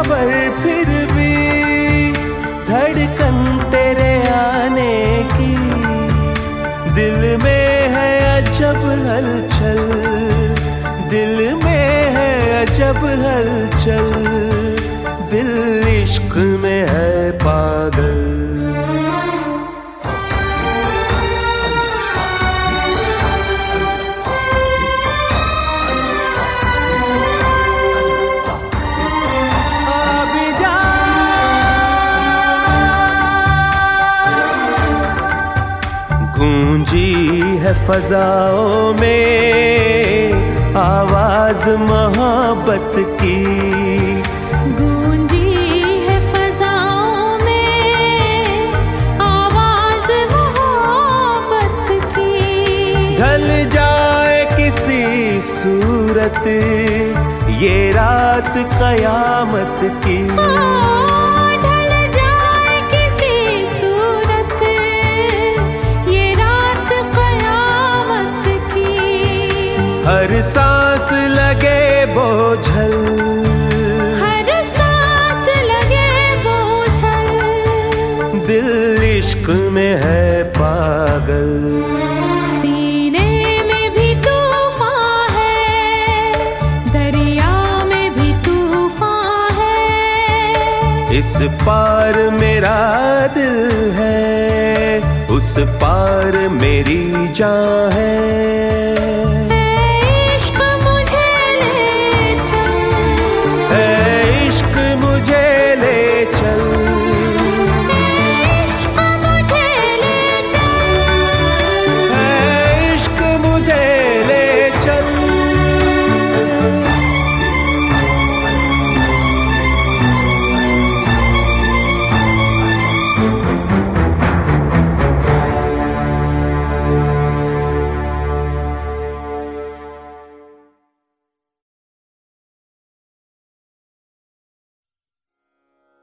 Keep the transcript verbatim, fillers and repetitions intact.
खबर फिर भी धड़कन तेरे आने की। दिल में है अजब हलचल, दिल में है अजब हलचल, दिल इश्क में है पागल। गूंजी है फजाओं में आवाज मोहब्बत की। गूंजी है फजाओं में आवाज मोहब्बत की। ढल जाए किसी सूरत ये रात कयामत की। हर सांस लगे बोझल, हर सांस लगे बोझल, दिल इश्क में है पागल। सीने में भी तूफान है, दरिया में भी तूफान है। इस पार मेरा दिल है, उस पार मेरी जान है।